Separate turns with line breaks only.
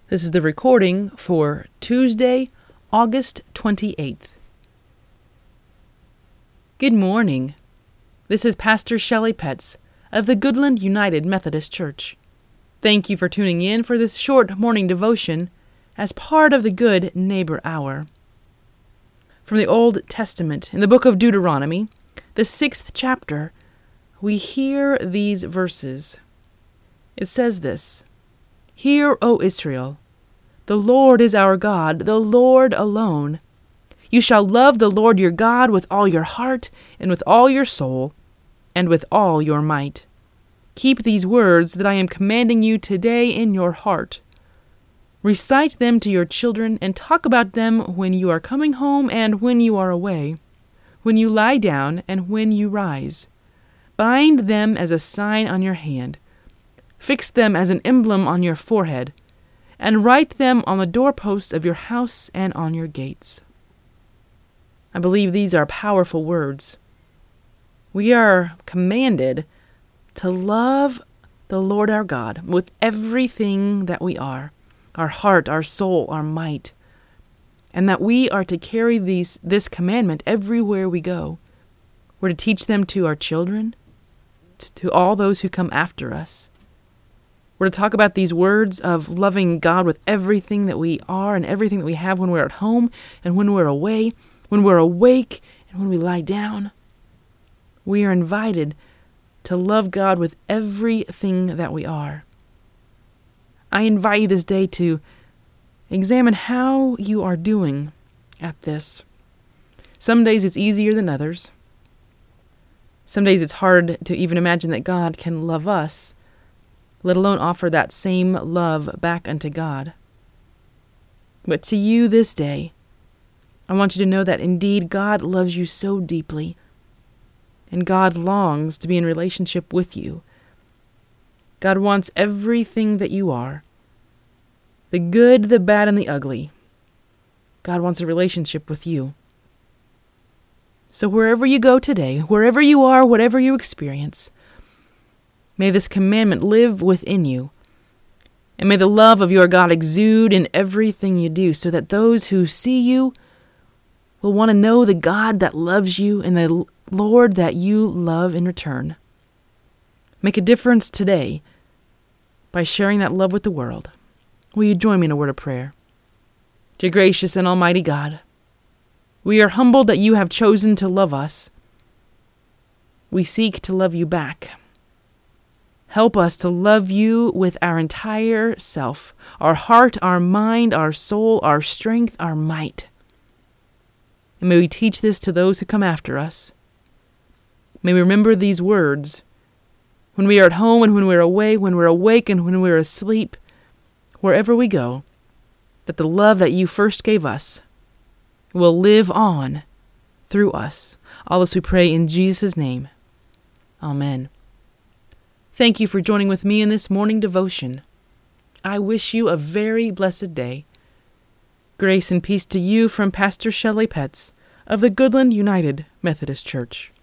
This is the recording for Tuesday, August 28th. Good morning. This is Pastor Shelley Petz of the Goodland United Methodist Church. Thank you for tuning in for this short morning devotion as part of the Good Neighbor Hour. From the Old Testament, in the book of Deuteronomy, the 6th chapter, we hear these verses. It says this: Hear, O Israel, the Lord is our God, the Lord alone. You shall love the Lord your God with all your heart, and with all your soul, and with all your might. Keep these words that I am commanding you today in your heart. Recite them to your children, and talk about them when you are coming home and when you are away, when you lie down and when you rise. Bind them as a sign on your hand. Fix them as an emblem on your forehead, and write them on the doorposts of your house and on your gates. I believe these are powerful words. We are commanded to love the Lord our God with everything that we are, our heart, our soul, our might, and that we are to carry this commandment everywhere we go. We're to teach them to our children, to all those who come after us. We're to talk about these words of loving God with everything that we are and everything that we have when we're at home and when we're away, when we're awake and when we lie down. We are invited to love God with everything that we are. I invite you this day to examine how you are doing at this. Some days it's easier than others. Some days it's hard to even imagine that God can love us, let alone offer that same love back unto God. But to you this day, I want you to know that indeed God loves you so deeply, and God longs to be in relationship with you. God wants everything that you are, the good, the bad, and the ugly. God wants a relationship with you. So wherever you go today, wherever you are, whatever you experience, may this commandment live within you, and may the love of your God exude in everything you do, so that those who see you will want to know the God that loves you and the Lord that you love in return. Make a difference today by sharing that love with the world. Will you join me in a word of prayer? Dear gracious and almighty God, we are humbled that you have chosen to love us. We seek to love you back. Help us to love you with our entire self, our heart, our mind, our soul, our strength, our might. And may we teach this to those who come after us. May we remember these words when we are at home and when we're away, when we're awake and when we're asleep, wherever we go, that the love that you first gave us will live on through us. All this we pray in Jesus' name. Amen. Thank you for joining with me in this morning devotion. I wish you a very blessed day. Grace and peace to you from Pastor Shelley Petz of the Goodland United Methodist Church.